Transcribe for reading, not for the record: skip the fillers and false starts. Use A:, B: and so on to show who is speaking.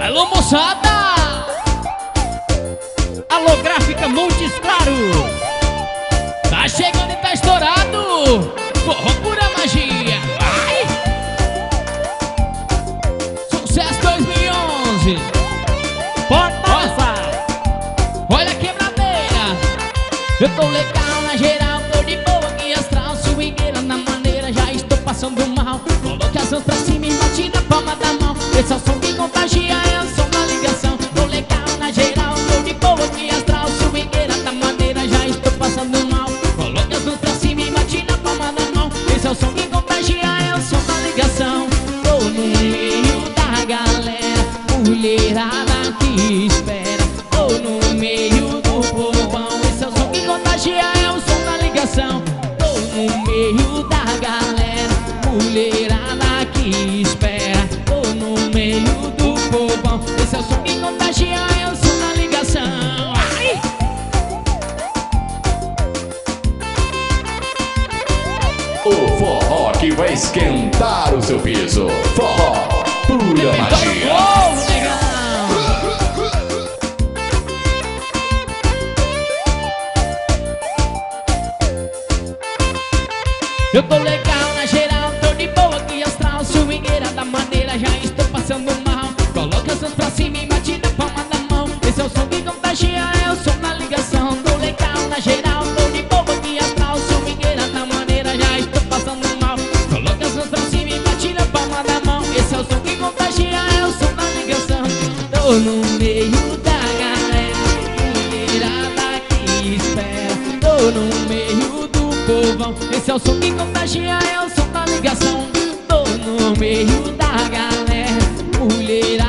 A: Alô, moçada! Alô, Gráfica Montes Claros! Tá chegando e tá estourado! Forró pura magia! Vai! Sucesso 2011!
B: Pode passar!
A: Olha a quebradeira! Eu tô legal na geral, tô de boa aqui astral. Swingueira na maneira, já estou passando mal. Coloque as mãos pra cima e bate na palma da mão. Esse é o som que contagia, é o som da ligação. Tô legal na geral, tô de boa aqui astral. Swingueira na maneira, já estou passando mal. Coloque as mãos pra cima e bate na palma da mão. Esse é o som que contagia, é o som da ligação. Tô no meio da galera, mulherada que espera. Tô no meio do povão, esse é o som que contagia, é o som da ligação. Tô no meio da galera, mulherada que espera. Tô no meio do povão, esse é o som que contagia, é o som da ligação. Ai!
C: O forró que vai esquentar o seu piso. Forró pura magia.
A: Oh, negão! Eu tô legal na geral, tô de boa aqui astral. Swingueira da maneira, já estou passando mal. Coloca as mãos pra cima e bate na palma da mão. Esse é o som que contagia, é o som da ligação. Tô legal na geral, tô de boa aqui astral. Swingueira da maneira, já estou passando mal. Coloca as mãos pra cima e bate na palma da mão. Esse é o som que contagia, é o som da ligação. Tô no meio da galera, mulherada que espera. Tô no meio do povão, esse é o som que contagia, é o som da ligação. Tô no meio da galera, mulherada